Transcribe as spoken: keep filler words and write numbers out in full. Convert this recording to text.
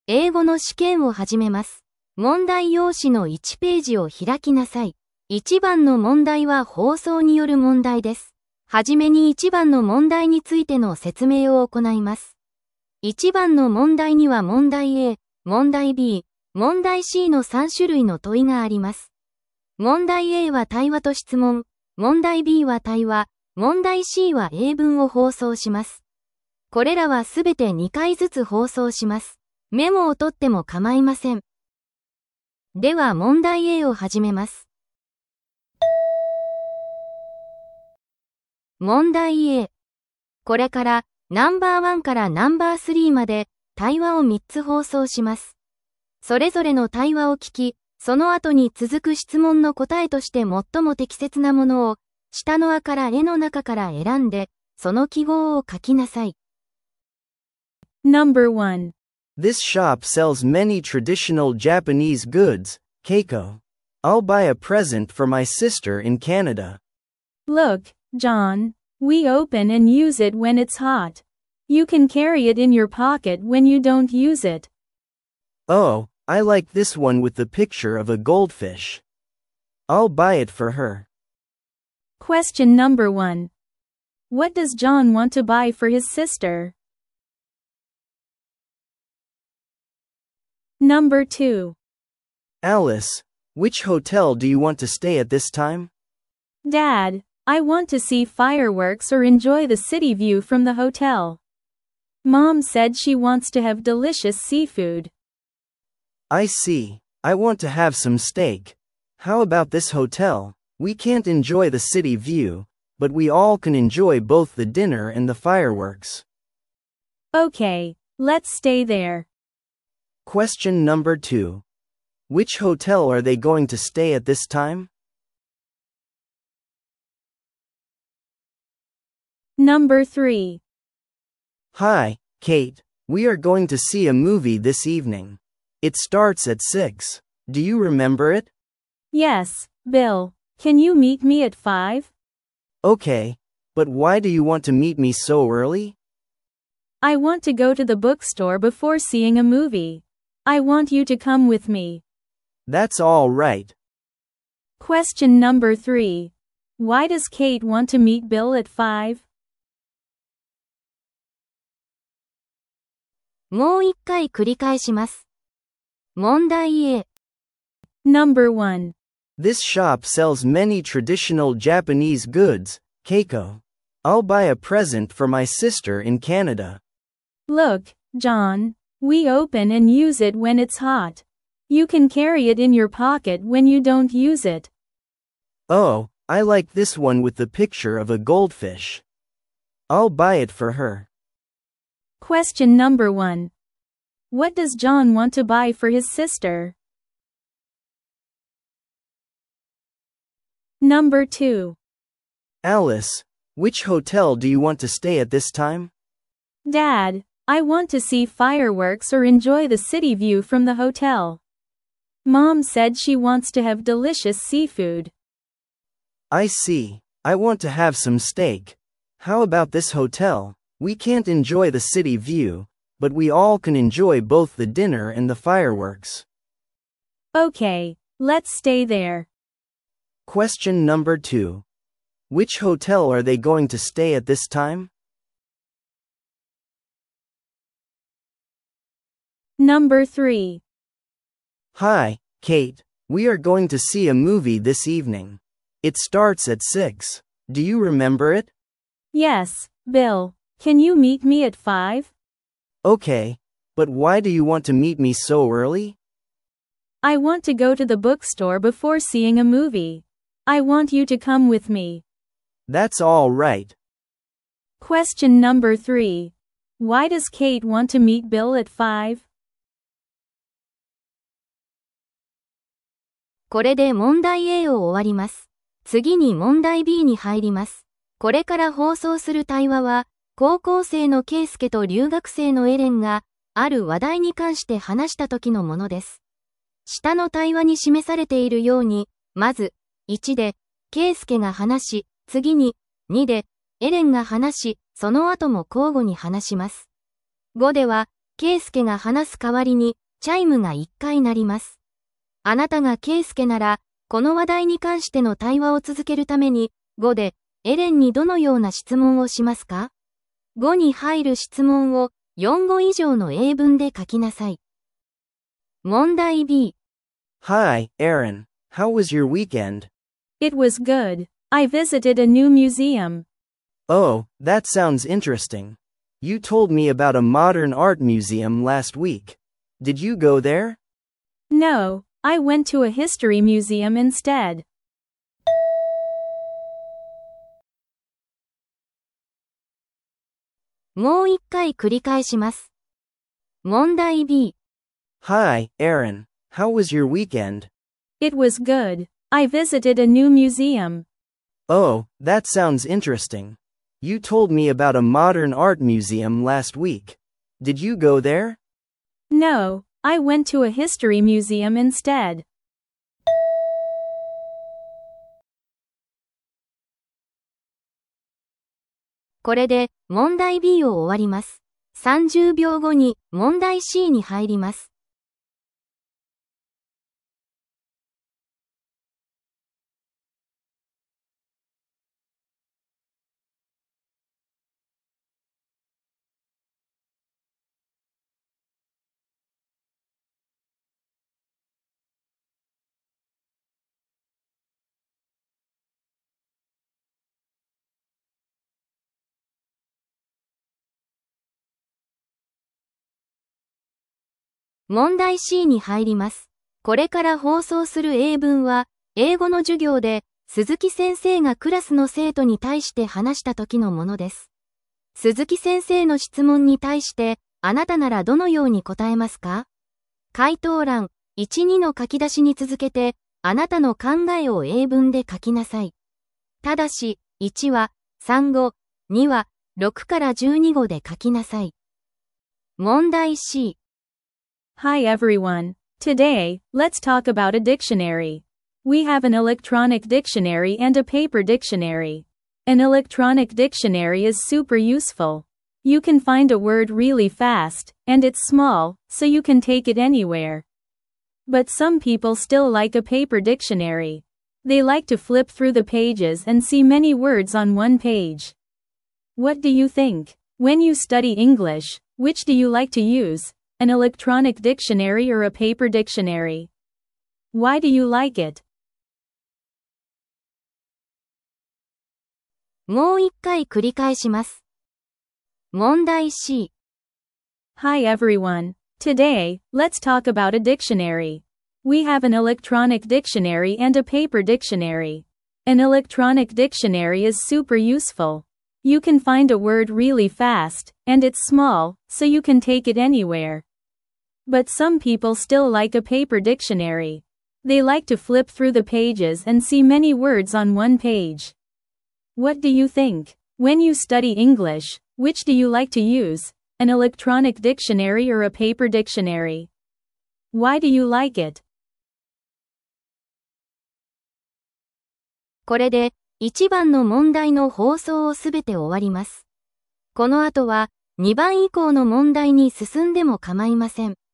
英語の試験を始めます。問題用紙のいちページを開きなさい。いちばんの問題は放送による問題です。はじめにいちばんの問題についての説明を行います。いちばんの問題には問題 A、問題 B、問題 C のさん種類の問いがあります。問題 A は対話と質問、問題 B は対話、問題 C は英文を放送します。これらはすべてにかいずつ放送します。メモを取っても構いません。では問題 A を始めます。問題 A。これからナンバーワンからナンバースリーまで対話をみっつ放送します。それぞれの対話を聞き、その後に続く質問の答えとして最も適切なものを下のあから絵の中から選んで、その記号を書きなさい。 Number one. This shop sells many traditional Japanese goods, Keiko. I'll buy a present for my sister in Canada. Look, John, we open and use it when it's hot. You can carry it in your pocket when you don't use it. Oh, I like this one with the picture of a goldfish. I'll buy it for her. Question number one. What does John want to buy for his sister? Number two. Alice, which hotel do you want to stay at this time? Dad, I want to see fireworks or enjoy the city view from the hotel. Mom said she wants to have delicious seafood. I see. I want to have some steak. How about this hotel? We can't enjoy the city view, but we all can enjoy both the dinner and the fireworks. Okay, let's stay there. Question number two. Which hotel are they going to stay at this time? Number three. Hi, Kate. We are going to see a movie this evening. It starts at six. Do you remember it? Yes, Bill. Can you meet me at five? Okay, but why do you want to meet me so early? I want to go to the bookstore before seeing a movie. I want you to come with me. That's all right. Question number three. Why does Kate want to meet Bill at five? もう一回繰り返します。問題 A。 Number one. This shop sells many traditional Japanese goods, Keiko. I'll buy a present for my sister in Canada. Look, John, we open and use it when it's hot. You can carry it in your pocket when you don't use it. Oh, I like this one with the picture of a goldfish. I'll buy it for her. Question number one. What does John want to buy for his sister? Number two. Alice, which hotel do you want to stay at this time? Dad, I want to see fireworks or enjoy the city view from the hotel. Mom said she wants to have delicious seafood. I see. I want to have some steak. How about this hotel? We can't enjoy the city view, but we all can enjoy both the dinner and the fireworks. Okay, let's stay there. Question number two. Which hotel are they going to stay at this time? Number three. Hi, Kate. We are going to see a movie this evening. It starts at six. Do you remember it? Yes, Bill. Can you meet me at five? Okay, but why do you want to meet me so early? I want to go to the bookstore before seeing a movie. I want you to come with me. That's all right. Question number three. Why does Kate want to meet Bill at five? これで問題 A を終わります。次に問題 B に入ります。これから放送する対話は、高校生のケイスケと留学生のエレンが、ある話題に関して話した時のものです。下の対話に示されているように、まず、いちで、ケイスケが話し、次に、にで、エレンが話し、その後も交互に話します。ごでは、 ケイスケが話す代わりに、チャイムがいっかい鳴ります。あなたがケイスケなら、この話題に関しての対話を続けるために、ごで、エレンにどのような質問をしますか？ごに入る質問をよん語以上の英文で書きなさい。問題 B。 Hi, Aaron. How was your weekend? It was good. I visited a new museum. Oh, that sounds interesting. You told me about a modern art museum last week. Did you go there? No, I went to a history museum instead. もう一回繰り返します。問題 B。 Hi, Aaron. How was your weekend? It was good. I visited a new museum. Oh, that sounds interesting. You told me about a modern art museum last week. Did you go there? No, I went to a history museum instead. これで問題 B を終わります。さんじゅうびょうごに問題 C に入ります。問題 C に入ります。これから放送する英文は、英語の授業で、鈴木先生がクラスの生徒に対して話した時のものです。鈴木先生の質問に対して、あなたならどのように答えますか？回答欄、いち、にの書き出しに続けて、あなたの考えを英文で書きなさい。ただし、いちはさん語、にはろくからじゅうに語で書きなさい。問題 C。 Hi everyone. Today, let's talk about a dictionary. We have an electronic dictionary and a paper dictionary. An electronic dictionary is super useful. You can find a word really fast, and it's small, so you can take it anywhere. But some people still like a paper dictionary. They like to flip through the pages and see many words on one page. What do you think? When you study English, which do you like to use? An electronic dictionary or a paper dictionary? Why do you like it? もう一回繰り返します。問題 C。 Hi everyone. Today, let's talk about a dictionary. We have an electronic dictionary and a paper dictionary. An electronic dictionary is super useful. You can find a word really fast, and it's small, so you can take it anywhere. But some people still like a paper dictionary. They like to flip through the pages and see many words on one page. What do you think? When you study English, which do you like to use? An electronic dictionary or a paper dictionary? Why do you like it? これでいちばんの問題の放送をすべて終わります。この後はにばん以降の問題に進んでも構いません。